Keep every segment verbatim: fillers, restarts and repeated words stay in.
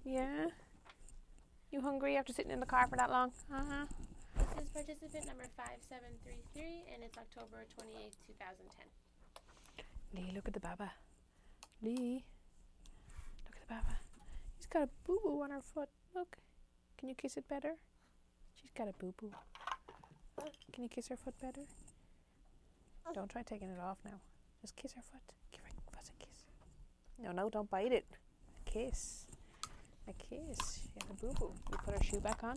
Yeah. You hungry after sitting in the car for that long? Uh-huh. This is participant number five seven three three, and it's October twenty-eighth, two thousand ten. Lee, look at the baba. Lee, look at the baba. She's got a boo-boo on her foot. Look. Can you kiss it better? She's got a boo-boo. Can you kiss her foot better? Don't try taking it off now. Just kiss her foot. Give her a fuzzy kiss. No, no, don't bite it. A kiss. A kiss. She has a boo-boo. You put her shoe back on.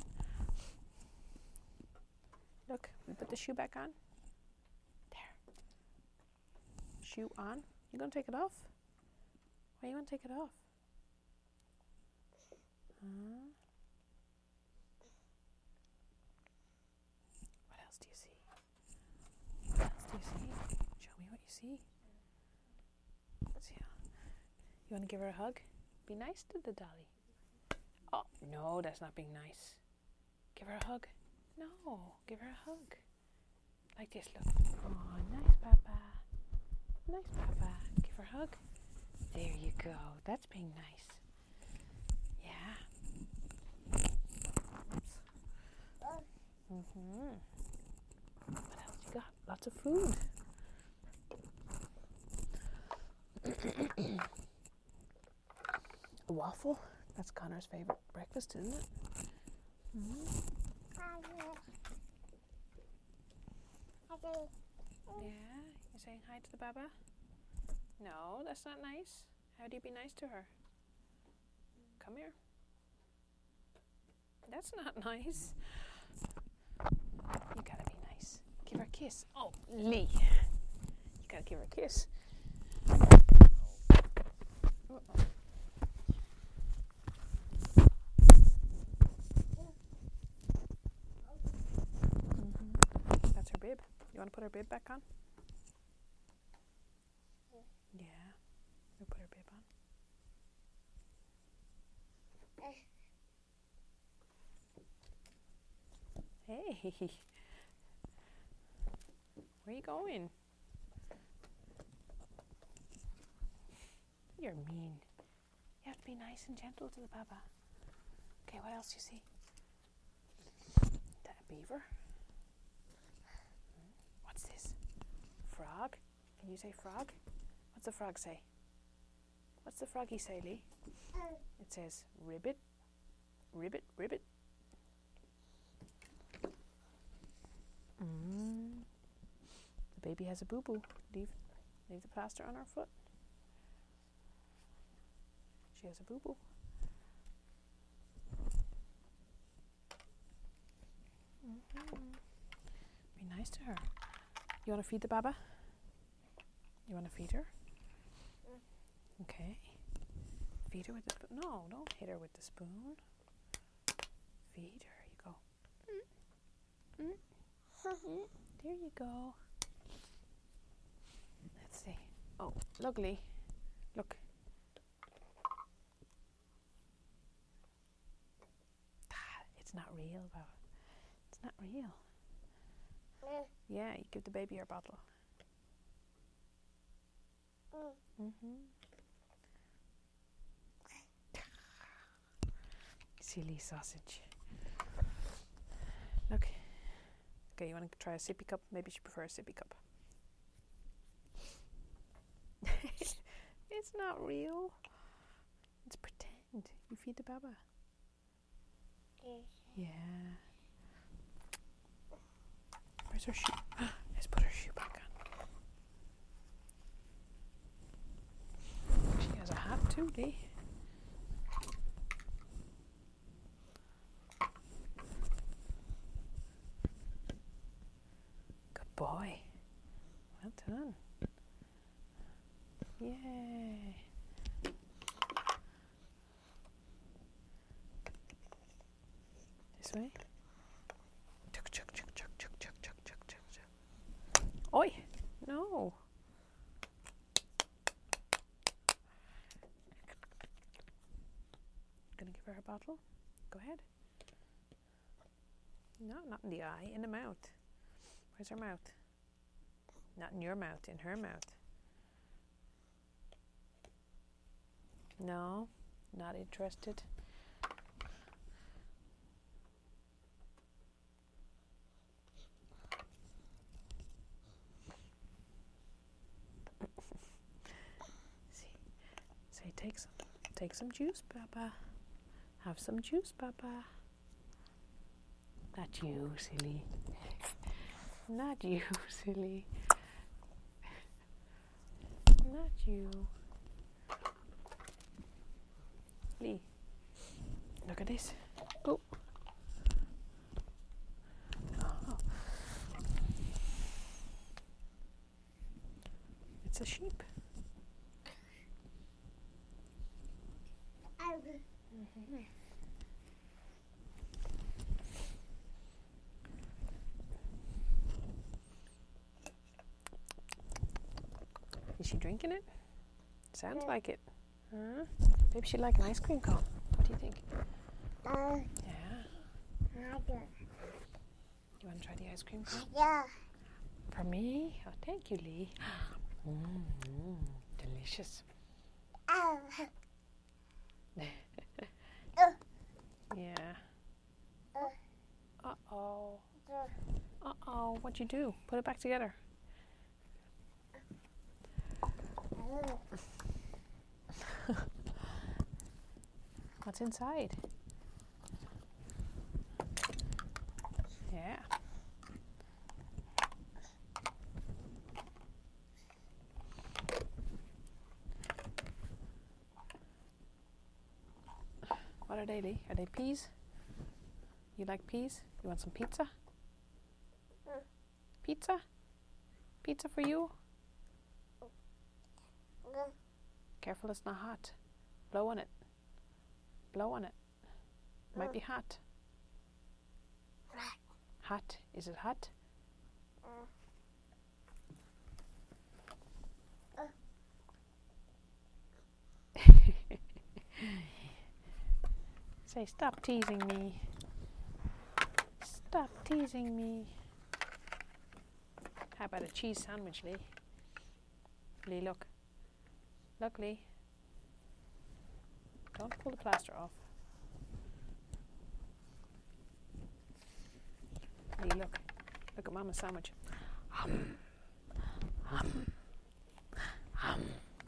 Look, we put the shoe back on. There. Shoe on. You gonna take it off? Why you wanna take it off? Huh? What else do you see? What else do you see? Show me what you see. Let's see. You wanna give her a hug? Be nice to the dolly. Oh, no, that's not being nice. Give her a hug. No, give her a hug. Like this, look. Oh, nice, Papa. Nice, Papa. Give her a hug. There you go. That's being nice. Yeah. Oops. Mm-hmm. What else you got? Lots of food. A waffle. That's Connor's favorite breakfast, isn't it? Mm-hmm. Yeah, you're saying hi to the baba? No, that's not nice. How do you be nice to her? Come here. That's not nice. You gotta be nice. Give her a kiss. Oh, Lee. You gotta give her a kiss. Uh-oh. Mm-hmm. That's her bib. You want to put her bib back on? Yeah. We put her bib on. Hey. Where are you going? You're mean. You have to be nice and gentle to the baba. Okay, what else do you see? That beaver? What's this? Frog? Can you say frog? What's the frog say? What's the froggy say, Lee? It says ribbit, ribbit, ribbit. Mm. The baby has a boo-boo. Leave, leave the plaster on her foot. She has a boo-boo. Mm-hmm. Be nice to her. You want to feed the baba? You want to feed her? Okay. Feed her with the spoon. No, don't hit her with the spoon. Feed her. You go. Mm. Mm. There you go. Let's see. Oh, lovely. Look. Ah, it's not real, Baba. It's not real. Yeah, you give the baby your bottle. Mm-hmm. Silly sausage. Look. Okay, you want to try a sippy cup? Maybe she prefers a sippy cup. It's not real. It's pretend. You feed the baba. Yeah. Where's her shoe? Let's put her shoe back on. She has a hat too, Lee. Good boy. Well done. Yay. This way. Chuk, chuk, chuk, chuk, chuk, chuk, chuk, chuk, chuk, chuk. Oi! No. Gonna give her a bottle? Go ahead. No, not in the eye, in the mouth. Where's her mouth? Not in your mouth, in her mouth. No, not interested. Take some juice, Baba. Have some juice, Baba. Not you, silly. Not you, silly. Not you. Lee, look at this. Oh. Oh. It's a sheep. Mm-hmm. Is she drinking it? Sounds Yeah. like it. Huh? Maybe she'd like an ice cream cone. What do you think? Uh, Yeah. yeah. You want to try the ice cream cone? Yeah. For me? Oh, thank you, Lee. Mm-hmm. Delicious. Oh. Yeah. Uh. Uh-oh. Uh. Uh-oh. What'd you do? Put it back together. What's inside? Yeah. What are they, Lee? Are they peas? You like peas? You want some pizza? Mm. Pizza? Pizza for you? Mm. Careful it's not hot. Blow on it. Blow on it. Might Mm. be hot. Hot. Is it hot? Say, stop teasing me. Stop teasing me. How about a cheese sandwich, Lee? Lee, look. Look, Lee. Don't pull the plaster off. Lee, look. Look at Mama's sandwich. Hum. Hum. Hum.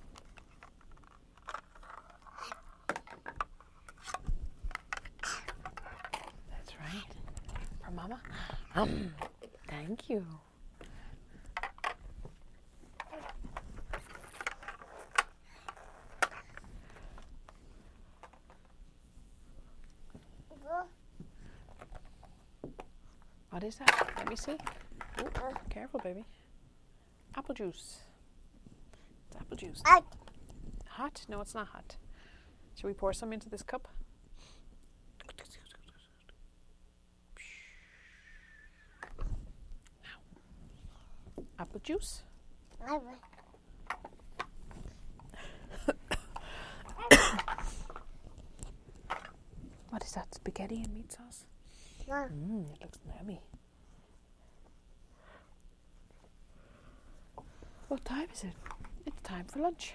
That's right. For Mama. Hum. Thank you. What is that? Let me see. Oh, careful, baby. Apple juice. It's apple juice. Uh. Hot? No, it's not hot. Should we pour some into this cup? Now. Apple juice. What is that? Spaghetti and meat sauce? Mmm, it looks yummy. What time is it? It's time for lunch.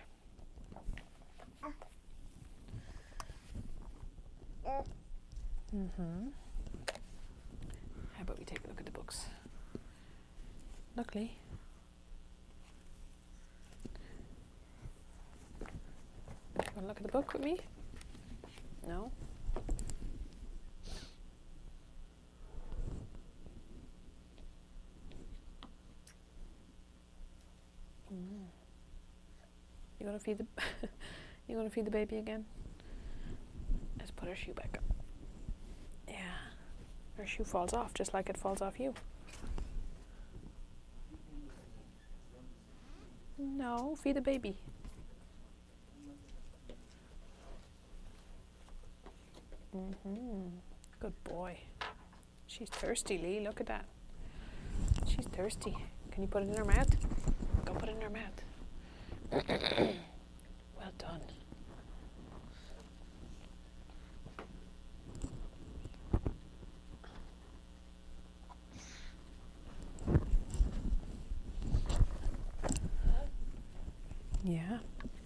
Mm-hmm. How about we take a look at the books? Look, Lee. Want to look at the book with me? No? Mm. You gonna feed the you gonna feed the baby again? Let's put her shoe back up. Yeah. Her shoe falls off just like it falls off you. No, feed the baby. Mm-hmm. Good boy. She's thirsty, Lee. Look at that. She's thirsty. Can you put it in her mouth? Go put it in her mouth. Well done. Yeah.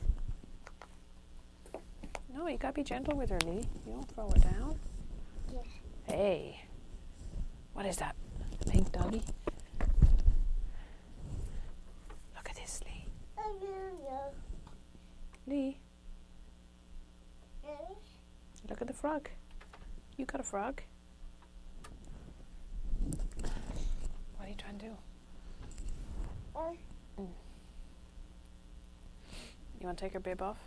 No, you gotta be gentle with her, Lee. You don't throw her down. Yeah. Hey. What is that? A pink doggy? Look at this, Lee. Lee. Look at the frog. You got a frog. What are you trying to do? Mm. You want to take her bib off?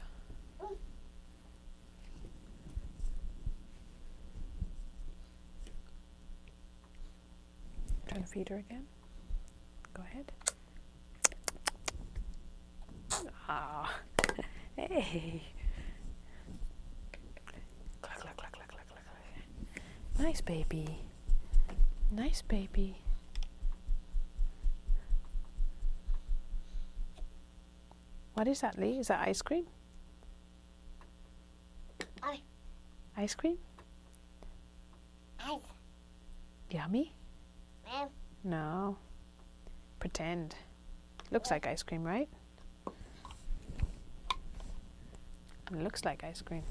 Trying to feed her again? Go ahead. Ah, hey. Cluck, cluck, cluck, cluck, cluck, cluck. Nice baby. Nice baby. What is that, Lee? Is that ice cream? Ice. Ice cream? Ice. Yummy? Ma'am. No. Pretend. Looks like ice cream, right? It looks like ice cream.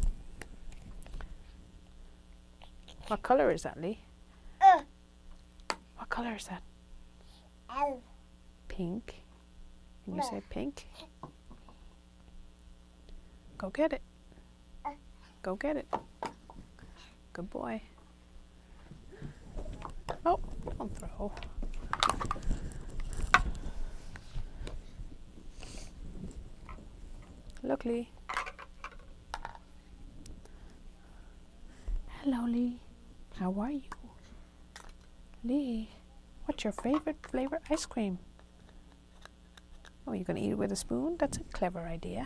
What color is that, Lee? Uh. What color is that? Ow. Pink. Can you No. say pink? Go get it. Uh. Go get it. Good boy. Oh, don't throw. Look, Lee. Hello, Lee. How are you? Lee, what's your favorite flavor ice cream? Oh, you're going to eat it with a spoon? That's a clever idea.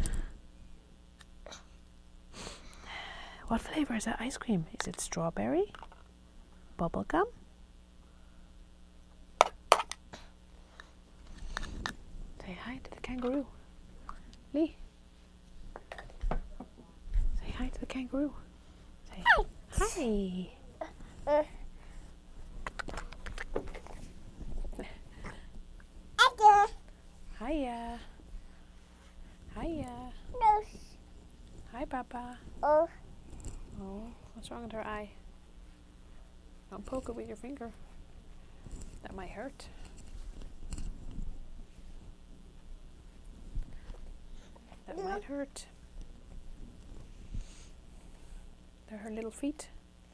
What flavor is that ice cream? Is it strawberry? Bubblegum? Say hi to the kangaroo. Lee. Say hi to the kangaroo. Say hi. Uh. Edgar. Hiya. Hiya. No. Hi, Papa. Oh. Oh, what's wrong with her eye? Don't poke it with your finger. That might hurt. That Yeah. might hurt. They're her little feet.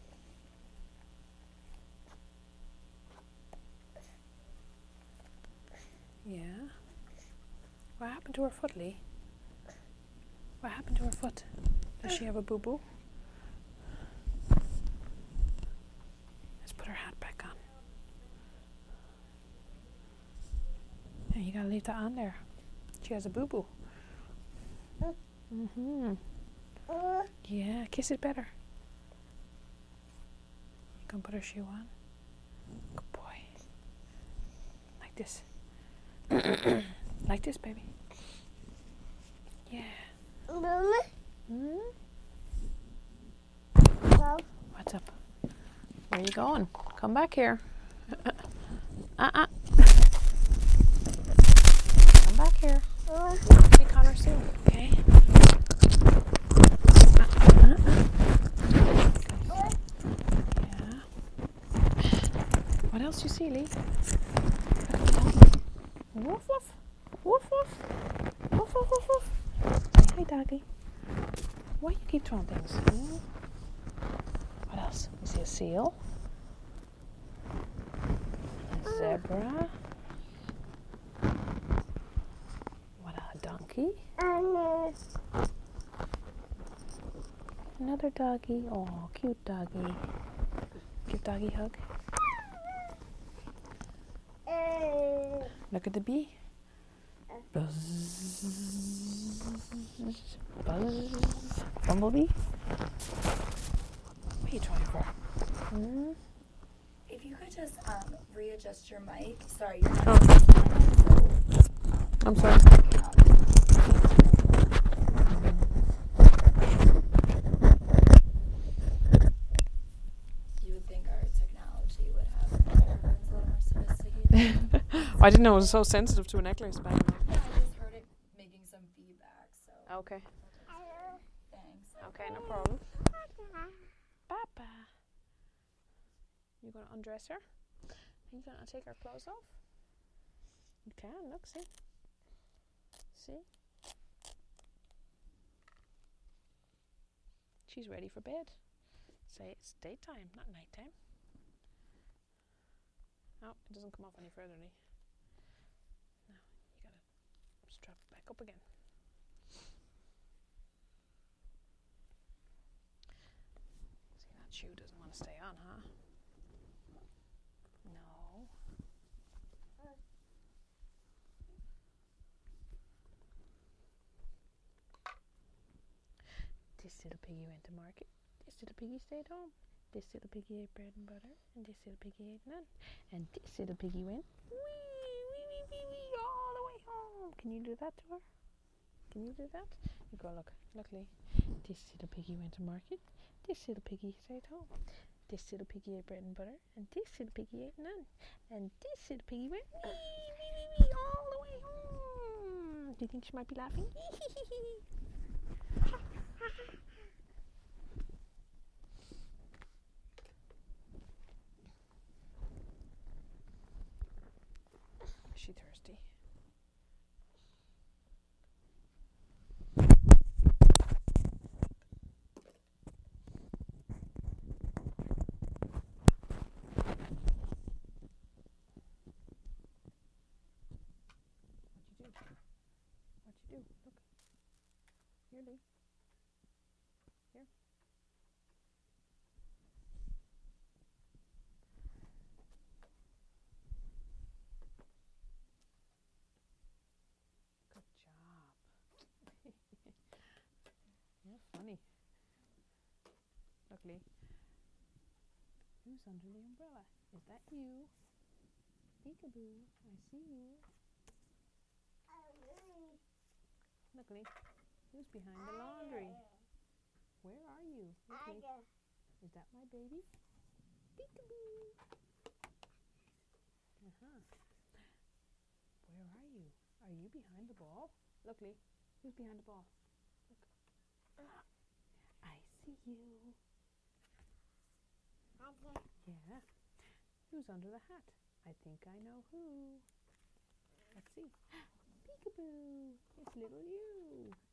Yeah. What happened to her foot, Lee? What happened to her foot? Does she have a boo-boo? Let's put her hat back on. Yeah, you gotta leave that on there. She has a boo-boo. Mm-hmm. Uh. Yeah, kiss it better. You can put her shoe on. Good boy. Like this. Like this, baby. Yeah. Mama. Hmm? No. What's up? Where are you going? Come back here. Uh-uh. Come back here. Uh. See Connor soon, okay? Uh-uh. Yeah. What else you see, Lee? Woof woof. Woof woof. Woof woof woof woof. Say hi, doggy. Why you keep throwing things? Hmm? What else? We see a seal. A zebra. What a donkey. Um. Another doggy. Oh, cute doggy. Give doggy hug. Uh. Look at the bee. Buzz. Buzz. Bumblebee. What are you trying for? Hmm? If you could just um, readjust your mic. Sorry, you're not Oh. so I'm sorry. you would think our technology would have microphones a little more sophisticated. I didn't know it was so sensitive to a necklace bag. Yeah, I just heard it making some feedback, so Okay. thanks. Okay, no problem. Papa. You gonna undress her? You gonna take her clothes off? You can, look, see. See? she's ready for bed. Say it's daytime, not nighttime. Oh, it doesn't come off any further, Lee. No, you gotta strap it back up again. See, that shoe doesn't want to stay on, huh? No. This little piggy went to market. This little piggy stayed home. This little piggy ate bread and butter, and this little piggy ate none. And this little piggy went wee, wee, wee, wee, wee, all the way home. Can you do that to her? Can you do that? You go, look, luckily, this little piggy went to market. This little piggy stayed home. This little piggy ate bread and butter, and this little piggy ate none. And this little piggy went wee, wee, wee, wee, all the way home. Do you think she might be laughing? Is she thirsty? What you do? What you do? Look. Here, Lee. Here. Good job. You're funny. Look, Lee. Who's under the umbrella? Is that you? Peekaboo, I see you. Look, Lee. Who's behind the laundry? Where are you? Look, Lee. Is that my baby? Peekaboo. Uh-huh. Where are you? Are you behind the ball? Look, Lee. Who's behind the ball? Look. I see you. Yeah. Who's under the hat? I think I know who. Let's see. Peekaboo. It's little you.